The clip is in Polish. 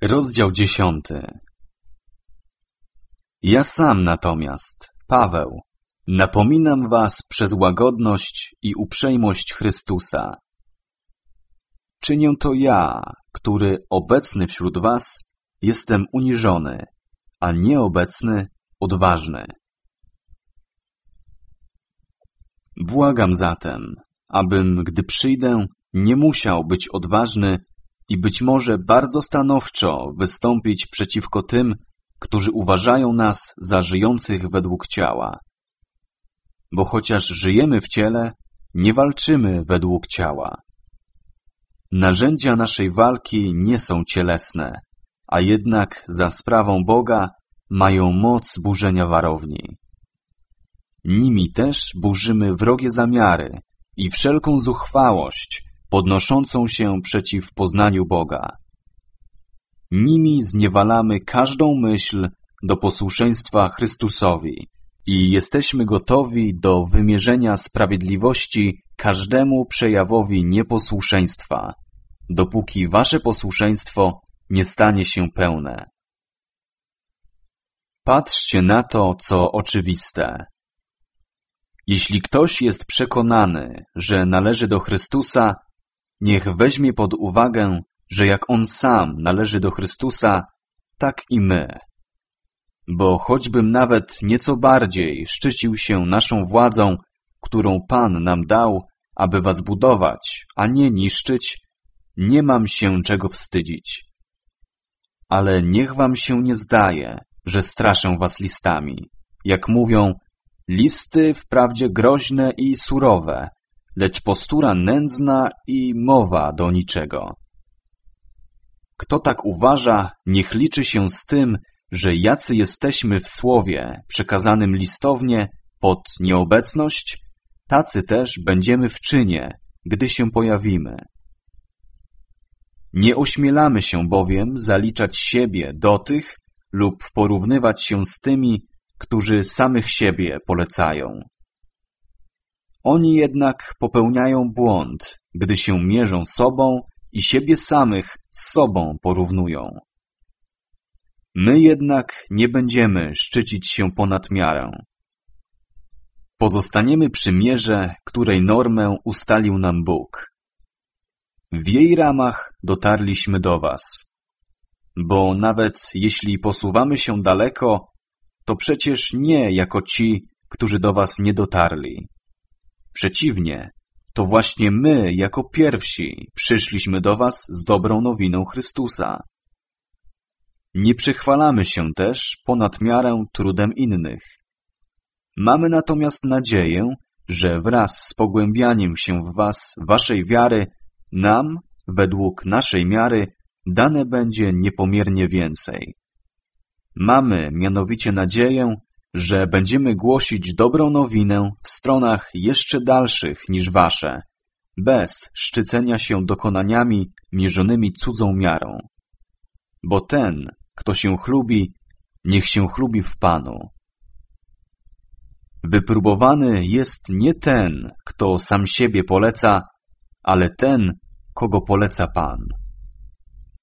Rozdział 10. Ja sam natomiast, Paweł, napominam was przez łagodność i uprzejmość Chrystusa. Czynię to ja, który obecny wśród was jestem uniżony, a nieobecny odważny. Błagam zatem, abym, gdy przyjdę, nie musiał być odważny i być może bardzo stanowczo wystąpić przeciwko tym, którzy uważają nas za żyjących według ciała. Bo chociaż żyjemy w ciele, nie walczymy według ciała. Narzędzia naszej walki nie są cielesne, a jednak za sprawą Boga mają moc burzenia warowni. Nimi też burzymy wrogie zamiary i wszelką zuchwałość podnoszącą się przeciw poznaniu Boga. Nimi zniewalamy każdą myśl do posłuszeństwa Chrystusowi i jesteśmy gotowi do wymierzenia sprawiedliwości każdemu przejawowi nieposłuszeństwa, dopóki wasze posłuszeństwo nie stanie się pełne. Patrzcie na to, co oczywiste. Jeśli ktoś jest przekonany, że należy do Chrystusa, niech weźmie pod uwagę, że jak on sam należy do Chrystusa, tak i my. Bo choćbym nawet nieco bardziej szczycił się naszą władzą, którą Pan nam dał, aby was budować, a nie niszczyć, nie mam się czego wstydzić. Ale niech wam się nie zdaje, że straszę was listami. Jak mówią, listy wprawdzie groźne i surowe, lecz postura nędzna i mowa do niczego. Kto tak uważa, niech liczy się z tym, że jacy jesteśmy w słowie przekazanym listownie pod nieobecność, tacy też będziemy w czynie, gdy się pojawimy. Nie ośmielamy się bowiem zaliczać siebie do tych lub porównywać się z tymi, którzy samych siebie polecają. Oni jednak popełniają błąd, gdy się mierzą sobą i siebie samych z sobą porównują. My jednak nie będziemy szczycić się ponad miarę. Pozostaniemy przy mierze, której normę ustalił nam Bóg. W jej ramach dotarliśmy do was. Bo nawet jeśli posuwamy się daleko, to przecież nie jako ci, którzy do was nie dotarli. Przeciwnie, to właśnie my jako pierwsi przyszliśmy do was z dobrą nowiną Chrystusa. Nie przychwalamy się też ponad miarę trudem innych. Mamy natomiast nadzieję, że wraz z pogłębianiem się w was waszej wiary, nam, według naszej miary, dane będzie niepomiernie więcej. Mamy mianowicie nadzieję, że będziemy głosić dobrą nowinę w stronach jeszcze dalszych niż wasze, bez szczycenia się dokonaniami mierzonymi cudzą miarą. Bo ten, kto się chlubi, niech się chlubi w Panu. Wypróbowany jest nie ten, kto sam siebie poleca, ale ten, kogo poleca Pan.